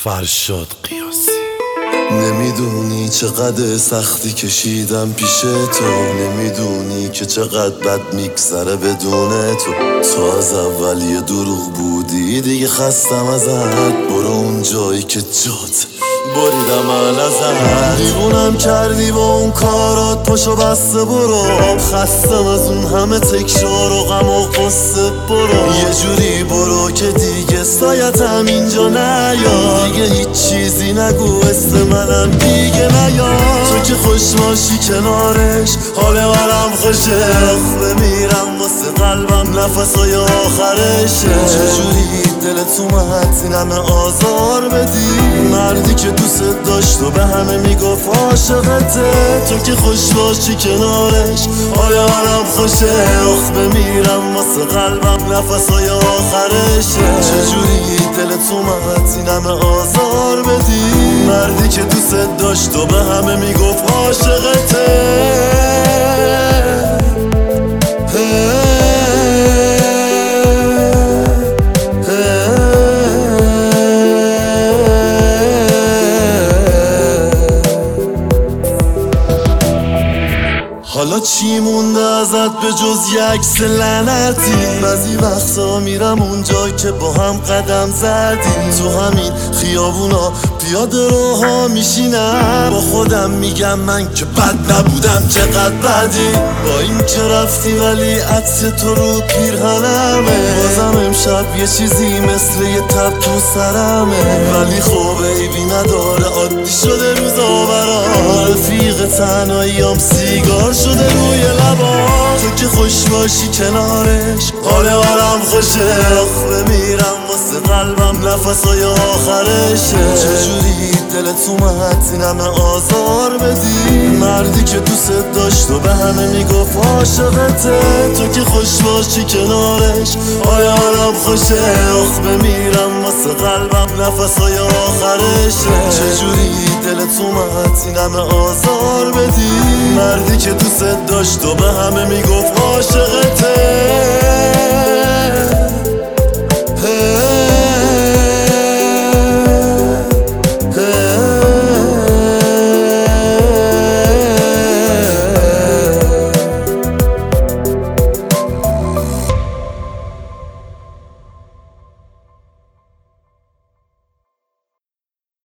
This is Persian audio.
فرشاد قیاسی. نمیدونی چقدر سختی کشیدم پیش تو، نمیدونی که چقدر بد میگذره بدون تو از اول یه دروغ بودی، دیگه خستم ازت. برو اون جایی که جات بریدم من ازت. دیوونم کردی با اون کارات، پاشو بسته برو. خستم از اون همه تکرار و غم و قصه. برو یه جوری برو که دیگه سایتم اینجا نیا. دیگه هیچ چیزی نگو اسم منم دیگه نیا. تو که خوش باشی کنارش حال منم خوشه. بمیرم واسه قلبم نفسای آخرشه. چجوری دلت اومد این همه آزار بدی؟ مردی که دوست داشت و به همه میگفت عاشقته. تو که خوش باشی کنارش حال منم خوشه. بمیرم واسه قلبم نفسای آخرشه. چجوری دلت اومد این همه آزار بدی؟ مردی که دوست داشت و به همه میگفت عاشقته. حالا چی مونده ازت به جز یک عکس لعنتی؟ بعضی وقتا میرم اونجا که با هم قدم زدیم. تو همین خیابونا پیاده روها میشینم، با خودم میگم من که بد نبودم چقدر بدی. با این که رفتی ولی عکس تو رو پیرهنمه. بازم امشب یه چیزی مثل یه تب تو سرمه. ولی خب عیبی نداره عادی شده روزا برام. رفیق تنهاییام سیگار شده روی لبام. تو که خوش باشی کنارش حال منم خوشه. بمیرم واسه قلبم نفسای آخرشه. چجوری دلت اومد این همه آزار بدی؟ مردی که دوست داشت و به همه میگفت عاشقته. تو که خوش باشی کنارش حال منم خوشه. بمیرم واسه قلبم نفسای آخرشه. چجوری دلت اومد این همه آزار بدی؟ مردی که دوست داشت و به همه میگفت عاشقته.